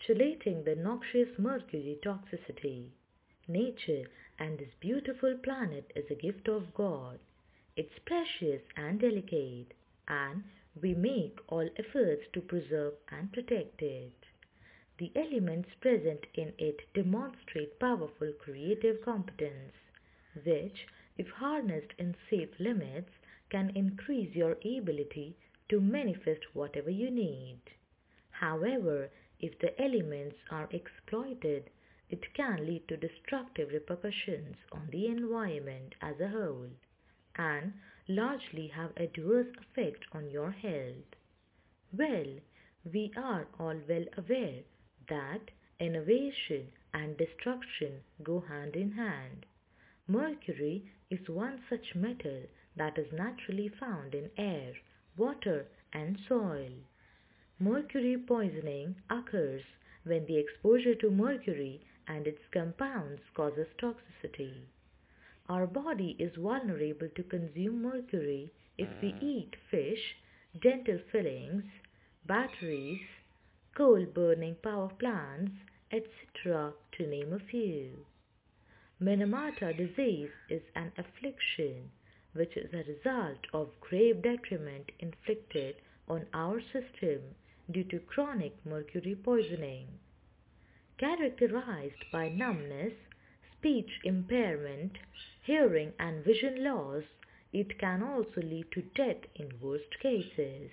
chelating the noxious mercury toxicity. Nature and this beautiful planet is a gift of God. It's precious and delicate, and we make all efforts to preserve and protect it. The elements present in it demonstrate powerful creative competence, which, if harnessed in safe limits, can increase your ability to manifest whatever you need. However, if the elements are exploited, it can lead to destructive repercussions on the environment as a whole and largely have adverse effect on your health. Well, we are all well aware that innovation and destruction go hand in hand. Mercury is one such metal that is naturally found in air, water, and soil. Mercury poisoning occurs when the exposure to mercury and its compounds causes toxicity. Our body is vulnerable to consume mercury if we eat fish, dental fillings, batteries, coal burning power plants, etc., to name a few. Minamata disease is an affliction which is a result of grave detriment inflicted on our system due to chronic mercury poisoning. Characterized by numbness, speech impairment, hearing and vision loss, it can also lead to death in worst cases.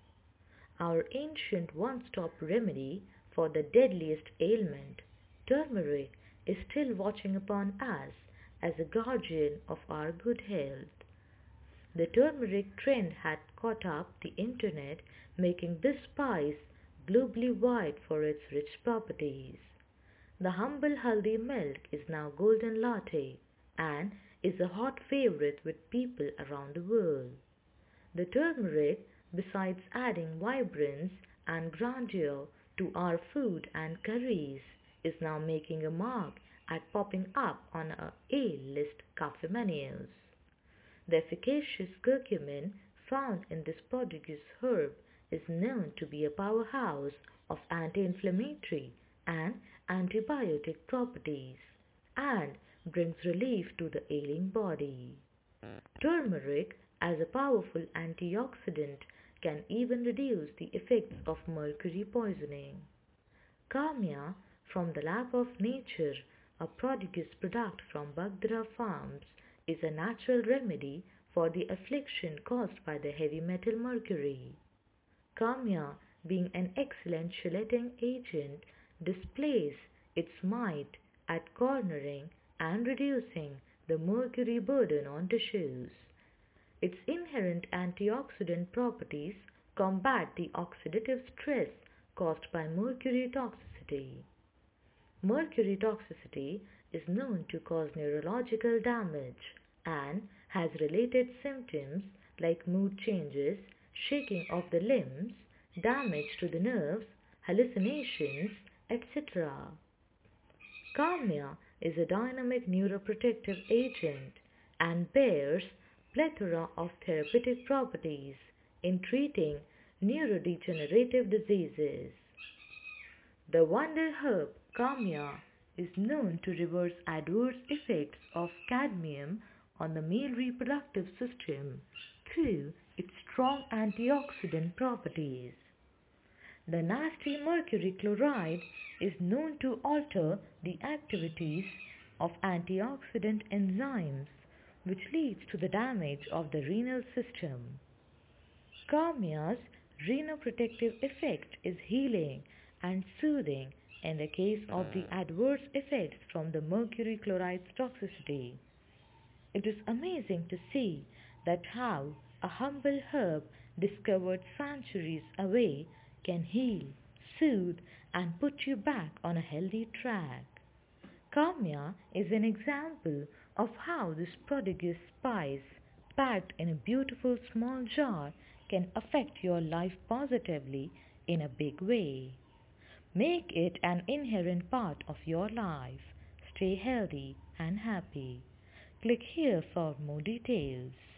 Our ancient one-stop remedy for the deadliest ailment, turmeric, is still watching upon us as a guardian of our good health. The turmeric trend had caught up the internet, making this spice globally wide for its rich properties. The humble haldi milk is now golden latte and is a hot favorite with people around the world. The turmeric, besides adding vibrance and grandeur to our food and curries, is now making a mark at popping up on our A-list cafe menus. The efficacious curcumin found in this prodigious herb is known to be a powerhouse of anti-inflammatory and antibiotic properties and brings relief to the ailing body. Turmeric, as a powerful antioxidant, can even reduce the effects of mercury poisoning. Kamya, from the lap of nature, a prodigious product from Bagdra farms, is a natural remedy for the affliction caused by the heavy metal mercury. Kamya, being an excellent chelating agent, displays its might at cornering and reducing the mercury burden on tissues. Its inherent antioxidant properties combat the oxidative stress caused by mercury toxicity. Mercury toxicity is known to cause neurological damage and has related symptoms like mood changes, shaking of the limbs, damage to the nerves, hallucinations, etc. Kamya is a dynamic neuroprotective agent and bears plethora of therapeutic properties in treating neurodegenerative diseases. The wonder herb Kamya is known to reverse adverse effects of cadmium on the male reproductive system through its strong antioxidant properties. The nasty mercury chloride is known to alter the activities of antioxidant enzymes, which leads to the damage of the renal system. Kamya's renoprotective effect is healing and soothing in the case of the adverse effects from the mercury chloride's toxicity. It is amazing to see that how a humble herb discovered centuries away can heal, soothe, and put you back on a healthy track. Kamya is an example of how this prodigious spice, packed in a beautiful small jar, can affect your life positively in a big way. Make it an inherent part of your life. Stay healthy and happy. Click here for more details.